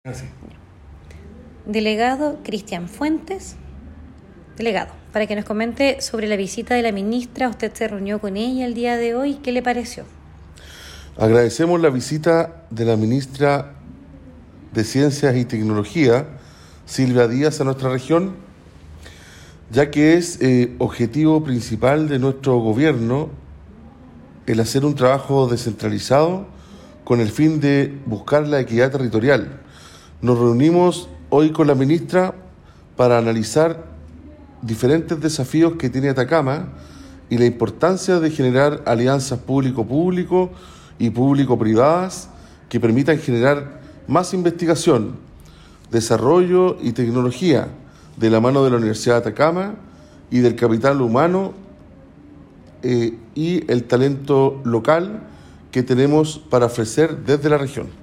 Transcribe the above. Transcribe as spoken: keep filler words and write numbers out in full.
Así. Delegado Cristian Fuentes. Delegado, para que nos comente sobre la visita de la ministra. Usted se reunió con ella el día de hoy. ¿Qué le pareció? Agradecemos la visita de la ministra de Ciencias y Tecnología, Silvia Díaz, a nuestra región, ya que es eh, objetivo principal de nuestro gobierno el hacer un trabajo descentralizado con el fin de buscar la equidad territorial. Nos reunimos hoy con la ministra para analizar diferentes desafíos que tiene Atacama y la importancia de generar alianzas público-público y público-privadas que permitan generar más investigación, desarrollo y tecnología de la mano de la Universidad de Atacama y del capital humano eh, y el talento local que tenemos para ofrecer desde la región.